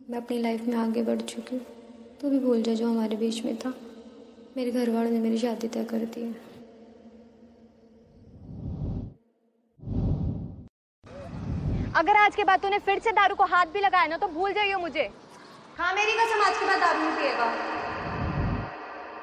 मैं अपनी लाइफ में आगे बढ़ चुकी हूँ, तो भी भूल जा जो हमारे बीच में था। मेरे घर वालों ने मेरी शादी तय कर दी है। अगर आज के बाद तूने फिर से दारू को हाथ भी लगाया ना तो भूल जाइयो मुझे। हाँ, मेरी कसम आज के बाद दारू नहीं पिएगा।